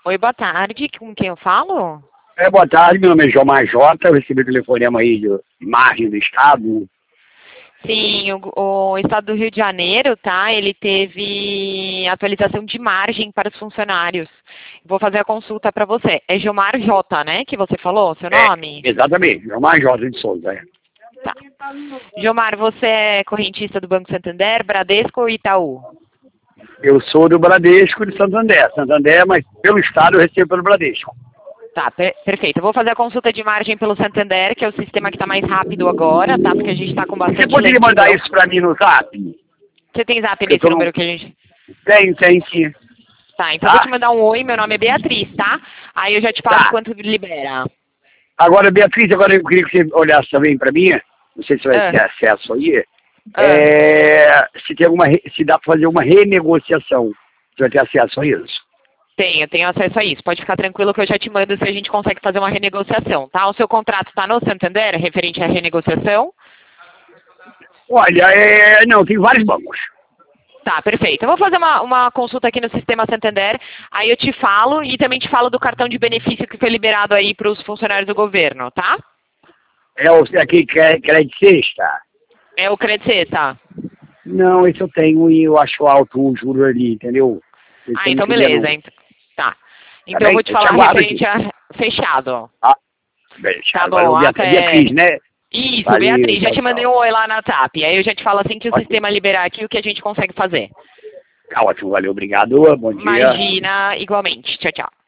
Oi, boa tarde. Com quem eu falo? Boa tarde, meu nome é João Majota, eu recebi o telefonema aí de margem do Estado. Sim, o Estado do Rio de Janeiro, tá? Ele teve atualização de margem para os funcionários. Vou fazer a consulta para você. É Gilmar J, né, que você falou, seu nome? Exatamente, João Majota de Souza. Tá. Gilmar, você é correntista do Banco Santander, Bradesco ou Itaú? Eu sou do Bradesco de Santander. Santander, mas pelo Estado eu recebo pelo Bradesco. Tá, perfeito. Eu vou fazer a consulta de margem pelo Santander, que é o sistema que está mais rápido agora, tá? Porque a gente está com bastante Você poderia lentidão. mandar isso para mim no Zap? Você tem Zap Eu nesse tô número que a gente... Tem sim. Tá, então eu vou te mandar um oi, meu nome é Beatriz, tá? Aí eu já te passo Tá. quanto libera. Agora, Beatriz, agora eu queria que você olhasse também para mim, não sei se vai ter acesso aí, se dá para fazer uma renegociação. Você vai ter acesso a isso? Eu tenho acesso a isso. Pode ficar tranquilo que eu já te mando se a gente consegue fazer uma renegociação, tá? O seu contrato está no Santander, referente à renegociação? Olha, não, tem vários bancos. Tá, perfeito. Eu vou fazer uma consulta aqui no Sistema Santander, aí eu te falo e também te falo do cartão de benefício que foi liberado aí para os funcionários do governo, tá? É aquele crédito sexta? É o Credit Sexta. Não, esse eu tenho e eu acho alto o juro ali, entendeu? Ah, então beleza. Tá. Então eu vou te falar referente a fechado. Ah, beleza. Tá bom, Beatriz, né? Isso, Valeu, Beatriz, já te tchau. mandei um oi lá na TAP. Aí eu já te falo assim que o sistema liberar aqui o que a gente consegue fazer. Tá ótimo, valeu, obrigado, bom dia. Imagina, igualmente. Tchau, tchau.